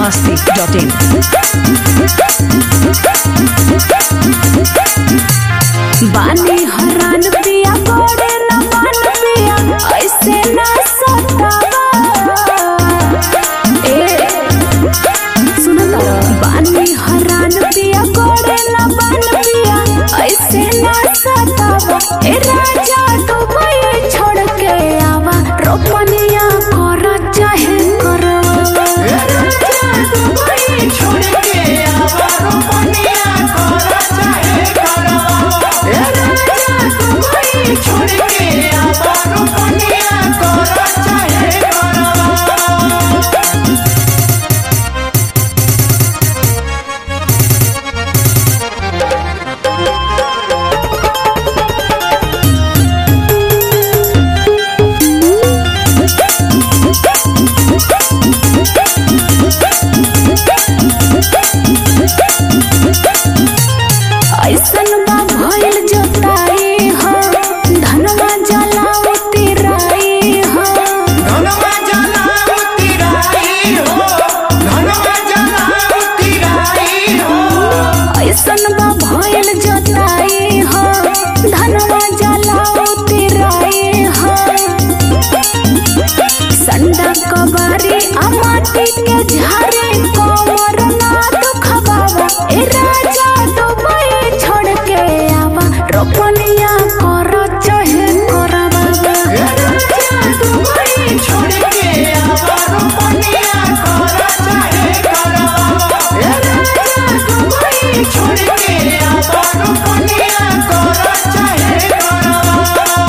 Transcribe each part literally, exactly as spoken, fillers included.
मस्ती dot इन। बानी हरान पिया गोड़े न मान पिया ऐसे ना सतावा। ए सुनो तो बानी हरान पिया गोड़े न मान पिया ऐसे ना सतावा। ए राजा दुबई छोड़ के आवा रोपनिया कर चाहे करवा। ए राजा दुबई छोड़ के आवा रोपनिया कर चाहे करवा। छोड़ के आवा रोपनिया कर चाहे करवा। ऐसन बा भइल जोताई हो धनवा जलाओ तिराई हो। धनवा जलाओ तिराई हो धनवा जलाओ तिराई हो। ऐसन बा भइल जोताई हो धनवा जलाओ तिराई हो। संडा कबारी आ माटी के झारे कमर ना दुखबावा। ए राजा दुबई छोड़ के आवा रोपनिया कर चाहे करवा। ए राजा दुबई छोड़ के आवा रोपनिया कर चाहे करवा। ए राजा दुबई छोड़ के आवा रोपनिया कर चाहे करवा।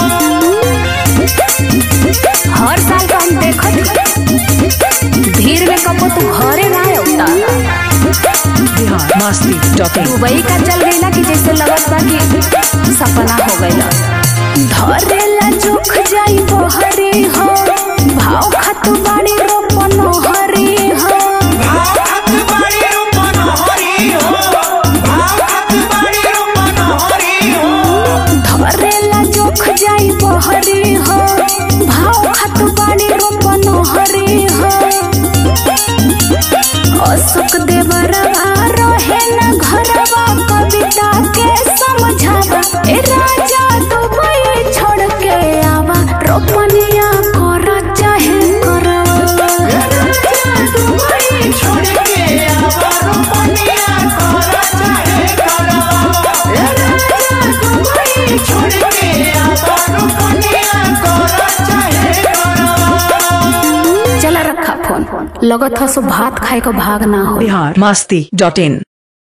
हर साल तो हम देखत भीड़ में कबो तू घरे ना होता। Bihar Masti dot in. Dubai का चल गईला कि जैसे लगत बा कि सपना हो गईला। धरेला जोख जाई बहरी हो भाव खत बाड़ी रोपन हरी हो। भाव खत बाड़ी रोपन हरी हो भाव खत बाड़ी रोपन हरी हो। धरेला जोख जाई बहरी हो भाव खत बाड़ी रोपन हरी हो। अशोक देवरवा रहे न घरवा कविता के समझावा। ए राजा दुबई छोड़ के आवा रोपनिया कर चाहे करवा। ए राजा दुबई छोड़ के आवा रोपनिया कर चाहे करवा। ए राजा दुबई छोड़ के आवा रोपनिया कर चाहे करवा। चला रखा फोन लगत हो सो भात खाए को भाग ना हो। बिहार मस्ती डॉट इन।